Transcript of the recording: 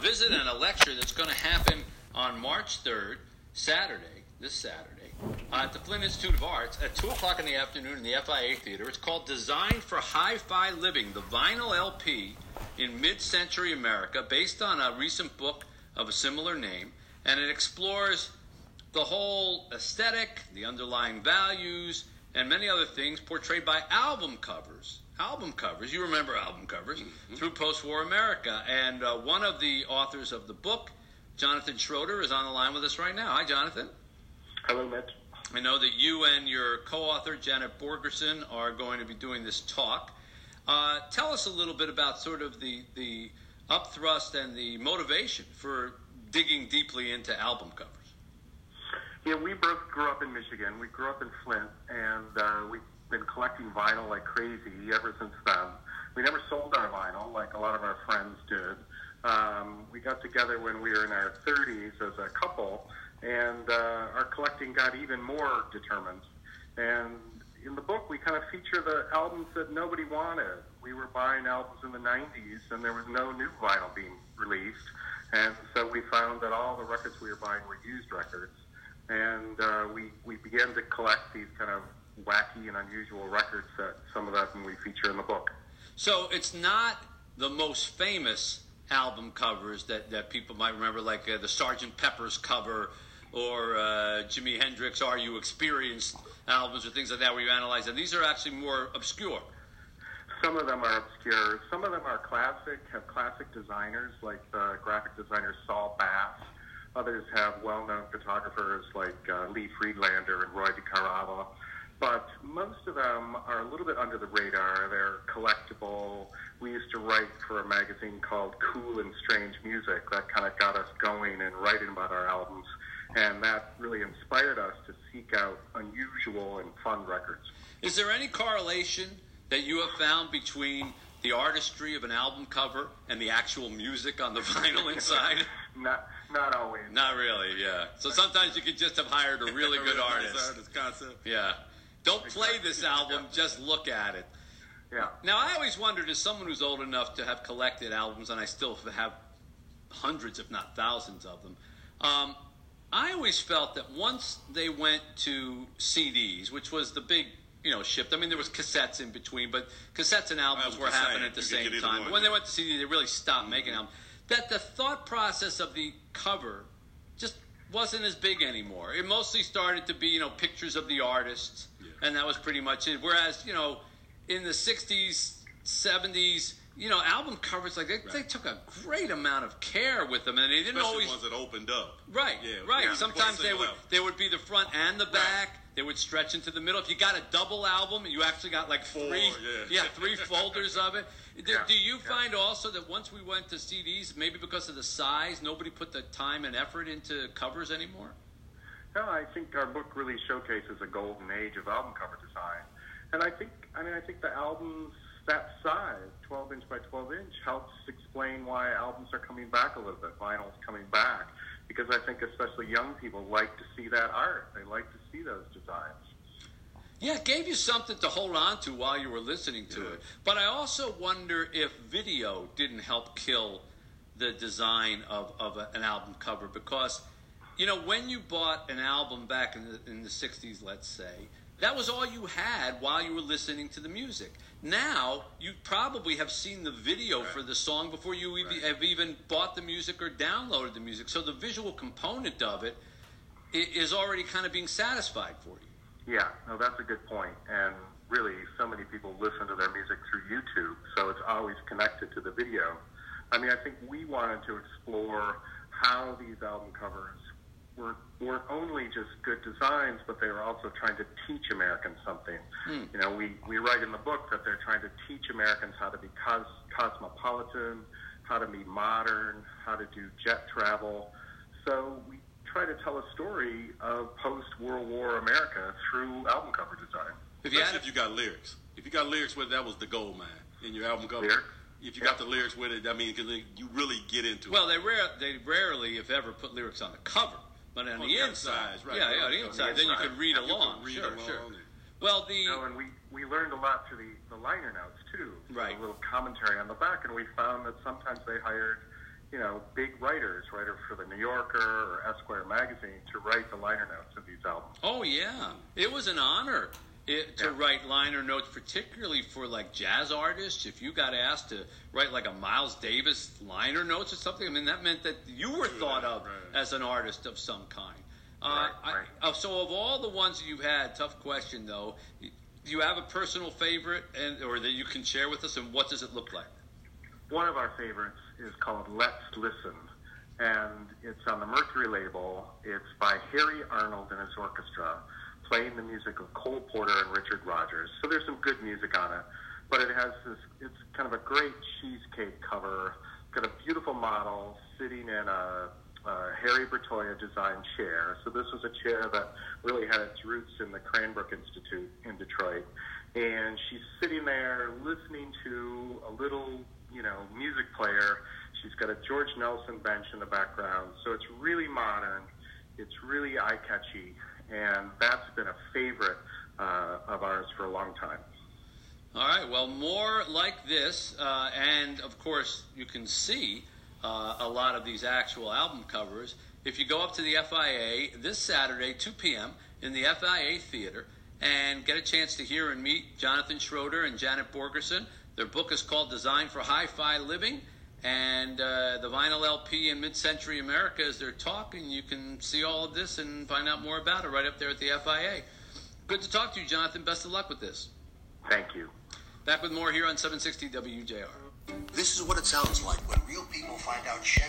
visit and a lecture that's going to happen on March 3rd, this Saturday, at the Flint Institute of Arts at 2 o'clock in the afternoon in the FIA Theater. It's called Design for Hi-Fi Living, the Vinyl LP in Mid-Century America, based on a recent book of a similar name, and it explores the whole aesthetic, the underlying values, and many other things portrayed by album covers. Album covers, you remember album covers, through post-war America. And one of the authors of the book, Jonathan Schroeder, is on the line with us right now. Hi, Jonathan. Hello, Mitch. I know that you and your co-author, Janet Borgerson, are going to be doing this talk. Tell us a little bit about sort of the upthrust and the motivation for digging deeply into album covers. Yeah, we both grew up in Michigan. We grew up in Flint, and we've been collecting vinyl like crazy ever since then. We never sold our vinyl like a lot of our friends did. We got together when we were in our 30s as a couple, and our collecting got even more determined. And in the book, we kind of feature the albums that nobody wanted. We were buying albums in the 90s, and there was no new vinyl being released. And so we found that all the records we were buying were used records. And we began to collect these kind of wacky and unusual records that some of them we feature in the book. So it's not the most famous album covers that people might remember, like the Sgt. Pepper's cover or Jimi Hendrix Are You Experienced albums or things like that where you analyze them. These are actually more obscure. Some of them are obscure. Some of them are classic, have classic designers like the graphic designer Saul Bass. Others have well-known photographers like Lee Friedlander and Roy DeCarava. But most of them are a little bit under the radar. They're collectible. We used to write for a magazine called Cool and Strange Music. That kind of got us going and writing about our albums. And that really inspired us to seek out unusual and fun records. Is there any correlation that you have found between the artistry of an album cover and the actual music on the vinyl inside? Not always. Not really, yeah. So sometimes you could just have hired a really good artist. Concept. Yeah. Don't play this album, just look at it. Yeah. Now, I always wondered, as someone who's old enough to have collected albums, and I still have hundreds, if not thousands of them, I always felt that once they went to CDs, which was the big, shift. I mean, there was cassettes in between, but cassettes and albums were happening at the same time. But when they went to CD, they really stopped making albums. That the thought process of the cover just wasn't as big anymore. It mostly started to be, pictures of the artists, and that was pretty much it. Whereas, in the 60s, 70s, album covers, like, they took a great amount of care with them, and they didn't especially always... ones that opened up. Right, right. Yeah, sometimes they would be the front and the back. Right. They would stretch into the middle. If you got a double album, you actually got like three folders of it. Do you find also that once we went to CDs, maybe because of the size, nobody put the time and effort into covers anymore? No, I think our book really showcases a golden age of album cover design. And I think the albums that size, 12-inch by 12-inch, helps explain why albums are coming back a little bit, vinyl's coming back. Because I think especially young people like to see that art. They like to see those designs. Yeah, it gave you something to hold on to while you were listening to it. But I also wonder if video didn't help kill the design of an album cover. Because, when you bought an album back in the 60s, let's say, that was all you had while you were listening to the music. Now, you probably have seen the video for the song before you have even bought the music or downloaded the music. So the visual component of it is already kind of being satisfied for you. Yeah, no, that's a good point. And really, so many people listen to their music through YouTube, so it's always connected to the video. I mean, I think we wanted to explore how these album covers weren't only just good designs, but they were also trying to teach Americans something. We write in the book that they're trying to teach Americans how to be cosmopolitan, how to be modern, how to do jet travel. So we try to tell a story of post-World War America through album cover design. Especially if you got lyrics. If you got lyrics with it, that was the gold mine in your album cover. If you got the lyrics with it, I mean, because you really get into it. Well, they rarely, if ever, put lyrics on the cover. But on the inside, right? Yeah, the inside. Then you could read along. Sure. Well, and we learned a lot through the liner notes too. Right. A little commentary on the back, and we found that sometimes they hired, big writers for the New Yorker or Esquire magazine to write the liner notes of these albums. Oh, yeah. It was an honor to write liner notes, particularly for, like, jazz artists. If you got asked to write, like, a Miles Davis liner notes or something, I mean, that meant that you were thought of as an artist of some kind. So of all the ones that you've had, tough question, though, do you have a personal favorite or that you can share with us, and what does it look like? One of our favorites is called Let's Listen, and it's on the Mercury label. It's by Harry Arnold and his orchestra, playing the music of Cole Porter and Richard Rodgers. So there's some good music on it, but it's kind of a great cheesecake cover. Got a beautiful model sitting in a Harry Bertoia designed chair. So this was a chair that really had its roots in the Cranbrook Institute in Detroit. And she's sitting there listening to a little, music player. She's got a George Nelson bench in the background. So it's really modern. It's really eye-catchy. And that's been a favorite of ours for a long time. All right. Well, more like this. And, of course, you can see a lot of these actual album covers if you go up to the FIA this Saturday, 2 p.m. in the FIA Theater, and get a chance to hear and meet Jonathan Schroeder and Janet Borgerson. Their book is called Design for Hi-Fi Living, and the vinyl LP in Mid-Century America is their talk, and you can see all of this and find out more about it right up there at the FIA. Good to talk to you, Jonathan. Best of luck with this. Thank you. Back with more here on 760 WJR. This is what it sounds like when real people find out